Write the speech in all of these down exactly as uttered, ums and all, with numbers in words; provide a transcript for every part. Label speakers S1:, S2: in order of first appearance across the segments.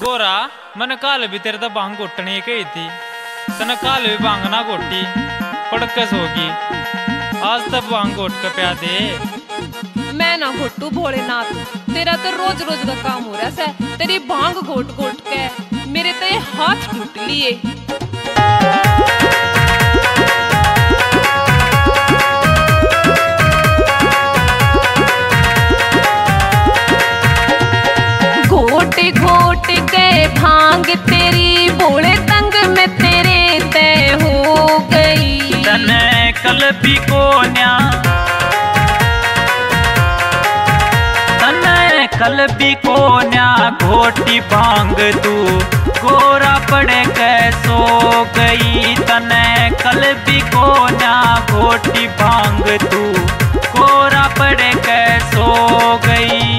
S1: गोरा मन काल भी तेरे तो भांग घोटने कही थी तन काल भी भांग ना घोटी पड़कस होगी आज तक भांग घोट के प्या दे।
S2: मैं ना घोटू भोलेनाथ, तेरा तो रोज रोज का काम हो रहा है। तेरी भांग घोट घोट के मेरे तो ये हाथ टूट लिए। घोट घोट के भांग तेरी भोले तंग में तेरे तय हो गई।
S3: तने कल भी कोन्या तने कल भी कोन्या घोटी भांग तू गोरा पड़े कैसो गई। तने कल भी कोन्या घोटी भांग तू गोरा पड़े कैसो गई।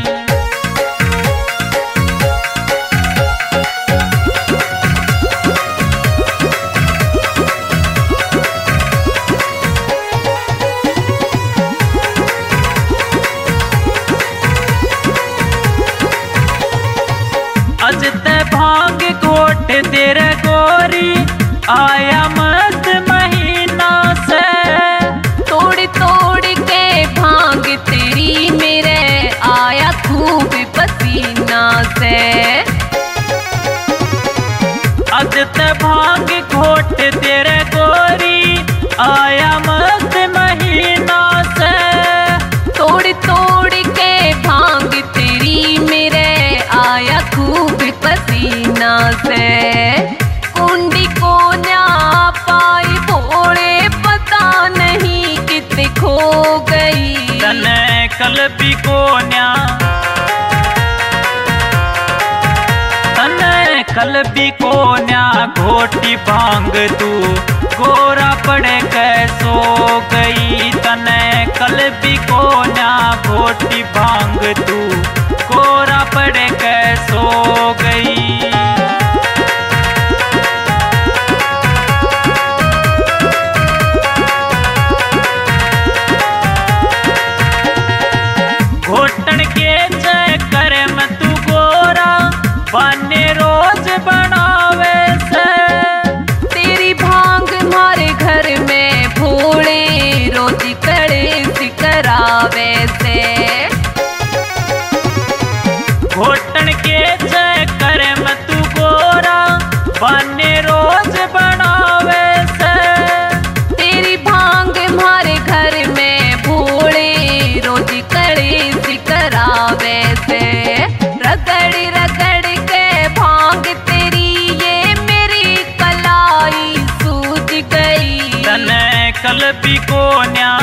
S3: अज ते भांग घोट तेरे गोरी आया मस्त महीना से।
S2: तोड़ तोड़ के भांग तेरी मेरे आया खूब पसीना से।
S3: अज ते भांग घोट तेरे गोरी आया मस्त महीना से।
S2: तोड़ तोड़ के भांग तेरी मेरे आया खूब पसीना से। कुंडी को न्या पाई भोले पता नहीं कितने खो गई।
S3: तने कल भी कोन्या तने कल भी कोन्या घोटी भांग तू गोरा पड़े कैसो गई। तने कल भी कोन्या घोटी भांग तू गोरा पड़े कैसो गई। घोटन के चक्कर में तू गोरा बने रोज बनावे से।
S2: तेरी भांग हमारे घर में भोले रोज कड़े सिकरावे से।
S3: घोटन के चक्कर में तू गोरा बने रोज बनावे से।
S2: तेरी भांग हमारे घर में भोले रोज कड़े सिकरावे से। रगड़ रगड़ के भांग तेरी ये मेरी कलाई सूज गई।
S3: तने कल भी कोन्या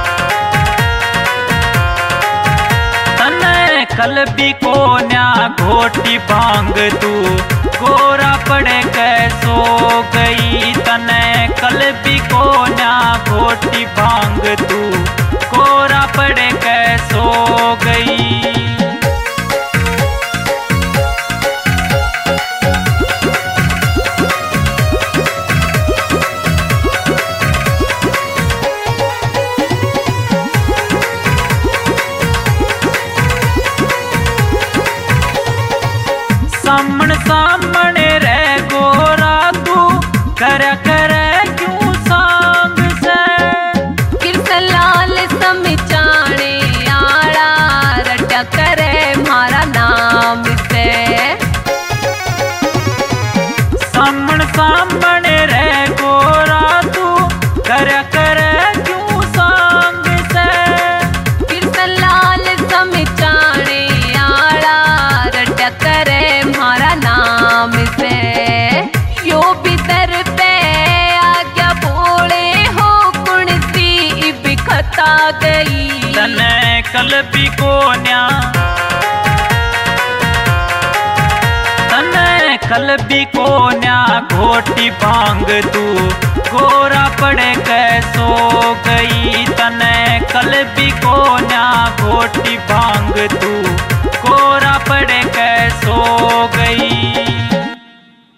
S3: तने कल भी कोन्या घोटी भांग तू गोरा पड़े कैसो गई। तने कल भी कोन्या घोटी भांग तू गोरा पड़े कैसो गई। सामण सामने रह गोरा तू कर कर क्यों सांग से।
S2: कृष्ण लाल समझाने आड़ा रटा करे मारा नाम से।
S3: सामण सामने रह गोरा तू कर कर क्यों सांग से।
S2: कृष्ण लाल समझाने आड़ा रटा करे मारा नाम से। यो भीतर पे आ गया भोले हो कुणसी बिखता गई।
S3: तने कल भी कोन्या तने कल भी कोन्या घोटी भांग तू गोरा पड़े कैसो गई। तने कल भी कोन्या घोटी भांग तू